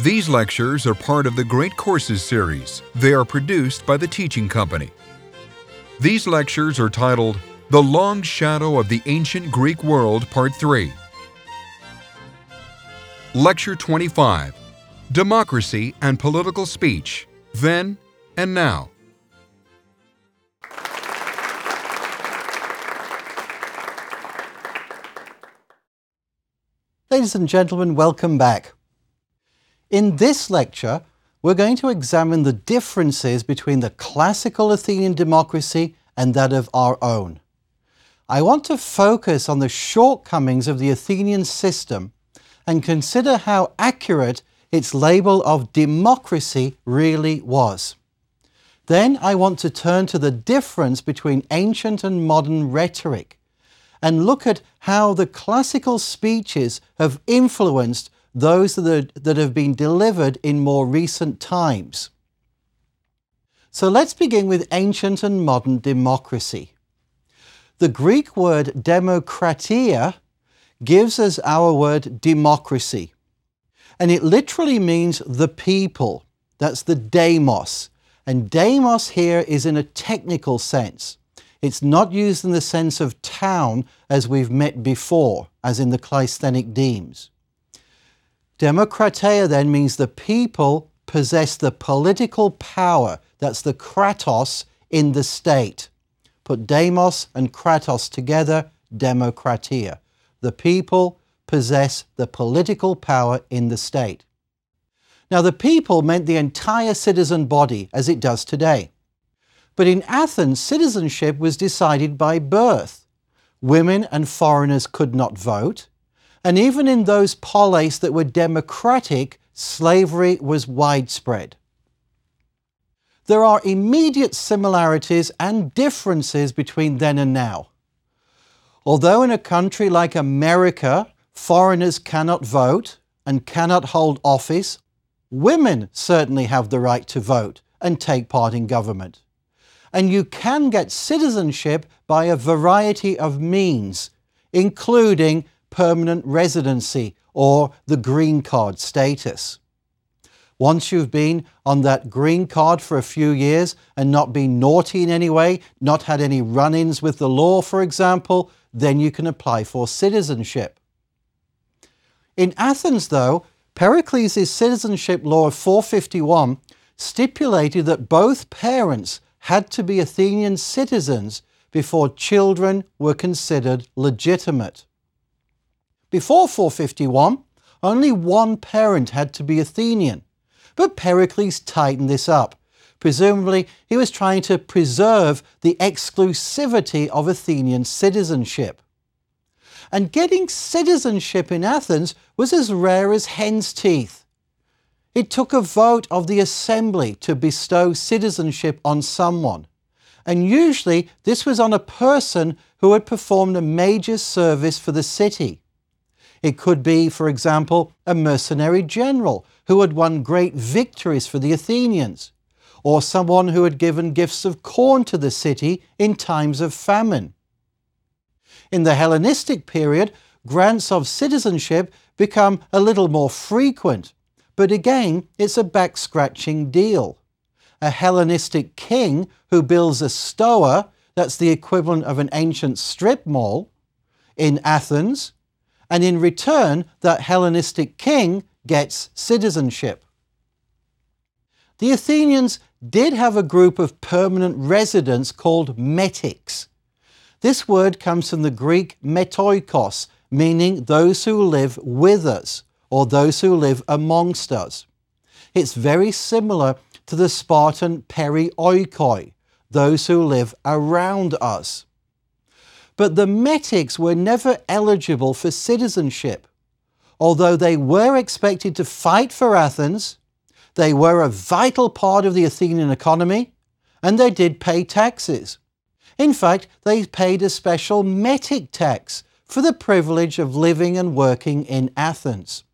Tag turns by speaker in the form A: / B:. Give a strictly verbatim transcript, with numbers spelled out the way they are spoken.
A: These lectures are part of the Great Courses series. They are produced by the Teaching Company. These lectures are titled The Long Shadow of the Ancient Greek World, Part three. Lecture twenty-five, Democracy and Political Speech, Then and Now.
B: Ladies and gentlemen, welcome back. In this lecture, we're going to examine the differences between the classical Athenian democracy and that of our own. I want to focus on the shortcomings of the Athenian system and consider how accurate its label of democracy really was. Then I want to turn to the difference between ancient and modern rhetoric and look at how the classical speeches have influenced those that, are, that have been delivered in more recent times. So let's begin with ancient and modern democracy. The Greek word demokratia gives us our word democracy, and it literally means the people. That's the demos, and demos here is in a technical sense. It's not used in the sense of town as we've met before, as in the Cleisthenic demes. Demokratia then means the people possess the political power, that's the kratos, in the state. Put demos and kratos together, demokratia. The people possess the political power in the state. Now, the people meant the entire citizen body, as it does today. But in Athens, citizenship was decided by birth. Women and foreigners could not vote. And even in those polis that were democratic, slavery was widespread. There are immediate similarities and differences between then and now. Although in a country like America, foreigners cannot vote and cannot hold office, women certainly have the right to vote and take part in government. And you can get citizenship by a variety of means, including permanent residency or the green card status. Once you've been on that green card for a few years and not been naughty in any way, not had any run-ins with the law, for example, then you can apply for citizenship. In Athens, though, Pericles' citizenship law of four fifty-one stipulated that both parents had to be Athenian citizens before children were considered legitimate. Before four fifty-one, only one parent had to be Athenian, but Pericles tightened this up. Presumably, he was trying to preserve the exclusivity of Athenian citizenship. And getting citizenship in Athens was as rare as hen's teeth. It took a vote of the assembly to bestow citizenship on someone, and usually this was on a person who had performed a major service for the city. It could be, for example, a mercenary general who had won great victories for the Athenians, or someone who had given gifts of corn to the city in times of famine. In the Hellenistic period, grants of citizenship become a little more frequent, but again, it's a back-scratching deal. A Hellenistic king who builds a stoa, that's the equivalent of an ancient strip mall, in Athens, and in return, that Hellenistic king gets citizenship. The Athenians did have a group of permanent residents called metics. This word comes from the Greek metoikos, meaning those who live with us, or those who live amongst us. It's very similar to the Spartan perioikoi, those who live around us. But the metics were never eligible for citizenship. Although they were expected to fight for Athens, they were a vital part of the Athenian economy, and they did pay taxes. In fact, they paid a special metic tax for the privilege of living and working in Athens.